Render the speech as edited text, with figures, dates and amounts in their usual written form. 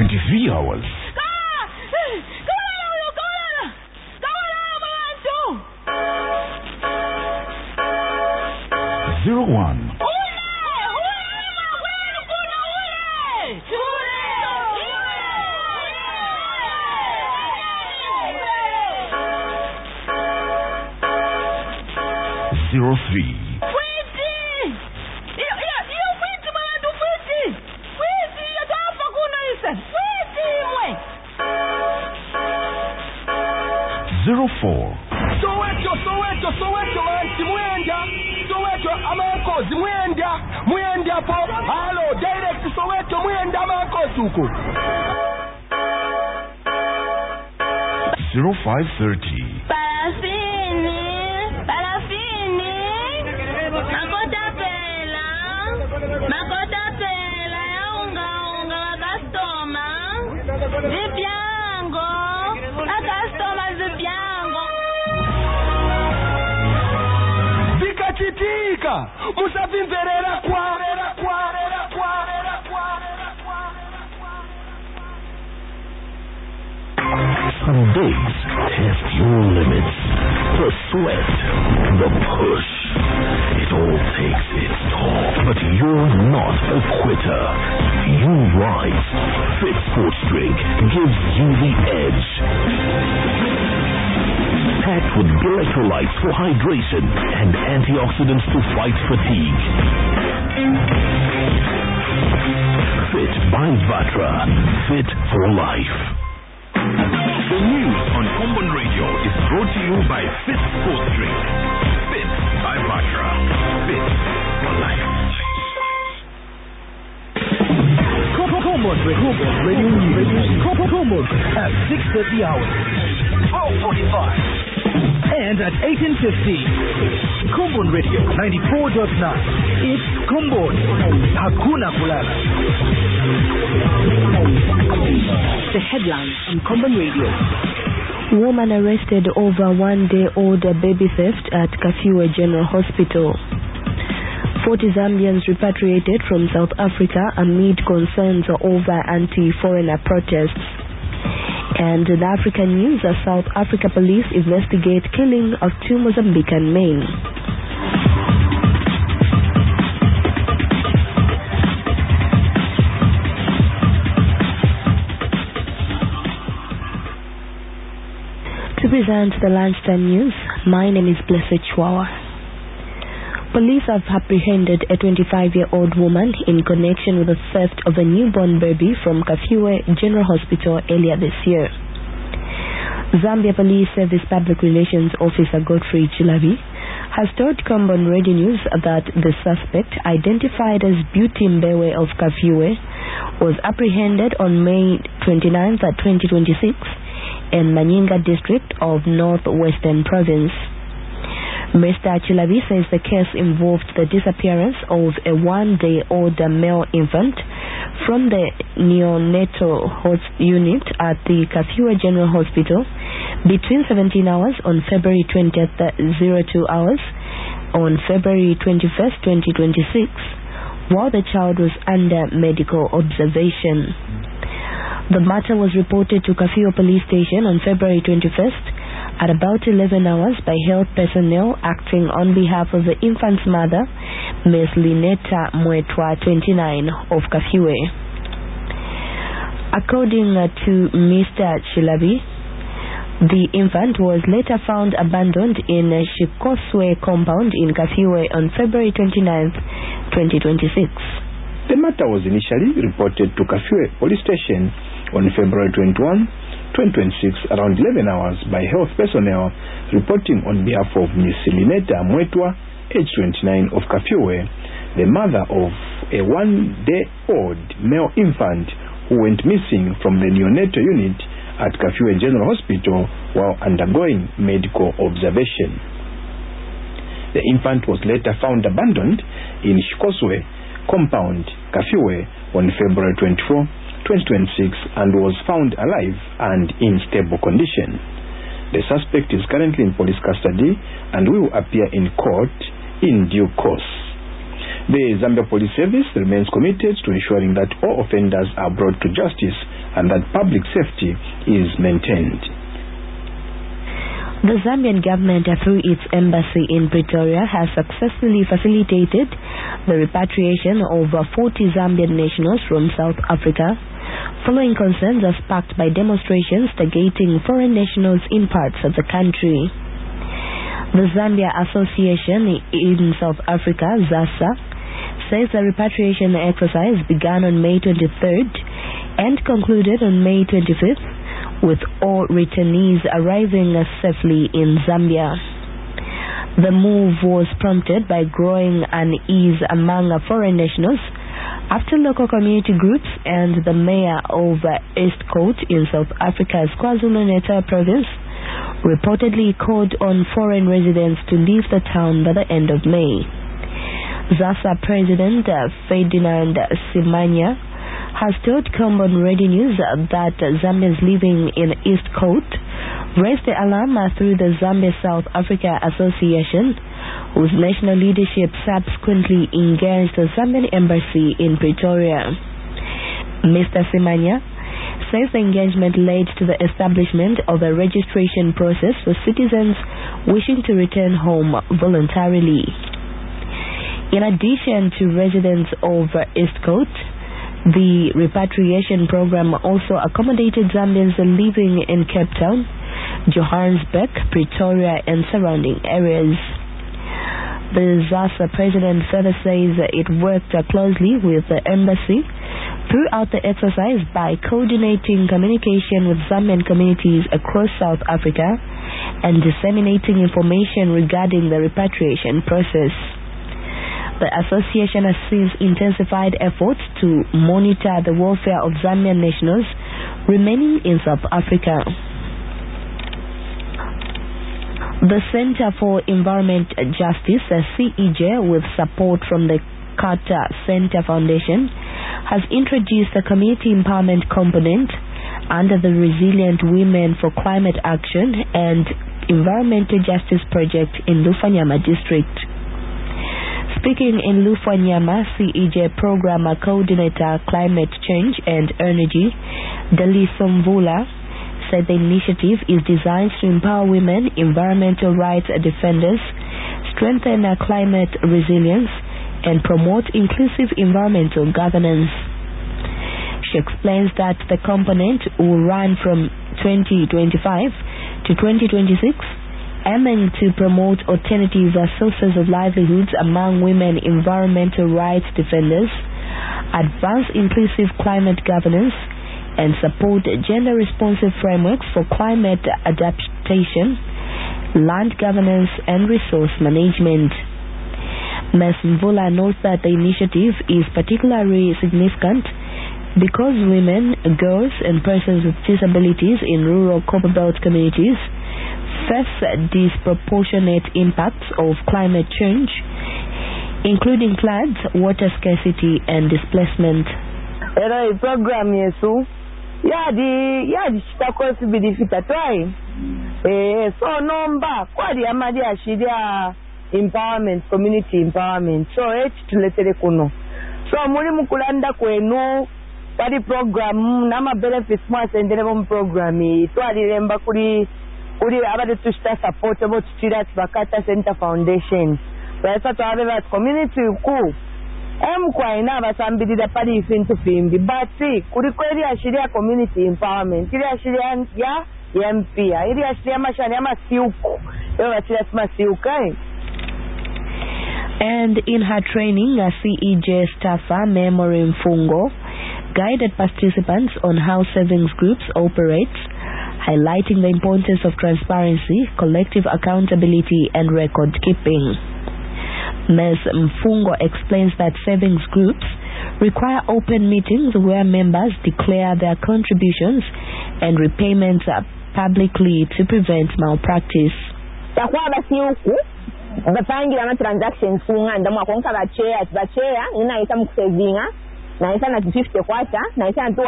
23 hours. 01. 03. Zero 4. Soweto manti mwenda. Soweto amakozi mwenda po. Halo direct Soweto mwenda amakozi uko. 0530. Makota pela ya unga customer. Zipiango. A customer zipiango. Vikachitika. Musavimverera kwa. Some days test your limits. The sweat, the push. It all takes its toll. But you're not a quitter. You rise. Fit Sports Drink gives you the edge. Packed with electrolytes for hydration and antioxidants to fight fatigue. Fit by Vatra. Fit for life. The news on Combon Radio is brought to you by Fit Sports Drink. Fit by Vatra. Fit for life. Combon Radio News. Combon at 6:30 hours, 12:45, and at 18:50. Combon Radio 94.9. It's Combon. Hakuna kulala. The headlines on Combon Radio. Woman arrested over one-day-old baby theft at Kafue General Hospital. 40 Zambians repatriated from South Africa amid concerns over anti-foreigner protests. And in African news, South Africa police investigate killing of 2 Mozambican men. To present the lunchtime news, my name is Blessed Chwawa. Police have apprehended a 25-year-old woman in connection with the theft of a newborn baby from Kafue General Hospital earlier this year. Zambia Police Service Public Relations Officer Godfrey Chilabi has told Combon Radio News that the suspect, identified as Beauty Mbewe of Kafue, was apprehended on May 29, 2026 in Manyinga district of Northwestern Province. Mr. Chilabi says the case involved the disappearance of a one-day-old male infant from the neonatal unit at the Kafue General Hospital between 17 hours on February 20th, 02 hours on February 21st, 2026, while the child was under medical observation. The matter was reported to Kafue Police Station on February 21st at about 11 hours by health personnel acting on behalf of the infant's mother, Ms. Lineta Mwetwa, 29, of Kafue. According to Mr. Chilabi, the infant was later found abandoned in a Shikoswe compound in Kafue on February 29, 2026. The matter was initially reported to Kafue Police Station on February 21, 2026 around 11 hours by health personnel reporting on behalf of Ms. Lineta Mwetwa, age 29, of Kafue, the mother of a one-day-old male infant who went missing from the neonatal unit at Kafue General Hospital while undergoing medical observation. The infant was later found abandoned in Shikoswe compound, Kafue, on February 24, 2026 and was found alive and in stable condition. The suspect is currently in police custody and will appear in court in due course. The Zambia Police Service remains committed to ensuring that all offenders are brought to justice and that public safety is maintained. The Zambian government, through its embassy in Pretoria, has successfully facilitated the repatriation of 40 Zambian nationals from South Africa, following concerns sparked by demonstrations targeting foreign nationals in parts of the country. The Zambia Association in South Africa, ZASA, says the repatriation exercise began on May 23rd and concluded on May 25th, with all returnees arriving safely in Zambia. The move was prompted by growing unease among foreign nationals after local community groups and the mayor of East Coast in South Africa's KwaZulu-Natal province reportedly called on foreign residents to leave the town by the end of May. ZASA President Ferdinand Simanya has told Combon Radio News that Zambians living in East Coast raised the alarm through the Zambia South Africa Association, whose national leadership subsequently engaged the Zambian embassy in Pretoria. Mr. Simanya says the engagement led to the establishment of a registration process for citizens wishing to return home voluntarily. In addition to residents of East Coast, the repatriation program also accommodated Zambians living in Cape Town, Johannesburg, Pretoria, and surrounding areas. The ZASA president further says it worked closely with the embassy throughout the exercise by coordinating communication with Zambian communities across South Africa and disseminating information regarding the repatriation process. The association has since intensified efforts to monitor the welfare of Zambian nationals remaining in South Africa. The Center for Environment Justice, CEJ, with support from the Carter Center Foundation, has introduced a community empowerment component under the Resilient Women for Climate Action and Environmental Justice Project in Lufanyama District. Speaking in Lufanyama, CEJ Program Coordinator Climate Change and Energy, Daliso Mvula, said the initiative is designed to empower women, environmental rights defenders, strengthen climate resilience, and promote inclusive environmental governance. She explains that the component will run from 2025 to 2026, aiming to promote alternative sources of livelihoods among women environmental rights defenders, advance inclusive climate governance, and support gender-responsive frameworks for climate adaptation, land governance, and resource management. Ms. Mvula notes that the initiative is particularly significant because women, girls, and persons with disabilities in rural Copperbelt communities face disproportionate impacts of climate change, including floods, water scarcity, and displacement. Era program yesu yadi chitakosi bidifita try so nomba kwadi amadi ashidia empowerment, community empowerment, so tuletere kuno so muri mukulanda kwenu padi program nama benefits mwasendele mu program twalilemba kuri abade tushita support about Chirat Bakata Center Foundation basa twabe ba community ku kwa ina basambidira padi ifintu fimbi but kuri kweli ashiria community empowerment ili ashiria ya mpia ili ashiria mashani ama siuko yo ashiria sima siukai. And in her training, a CEJ staffer, Memory Mfungo, guided participants on how savings groups operate, highlighting the importance of transparency, collective accountability, and record keeping. Ms. Mfungo explains that savings groups require open meetings where members declare their contributions and repayments publicly to prevent malpractice. Bapangira na transactions kunganda mwakonka bacheya ina ita mkusevinga na ita na 50 kwata na ita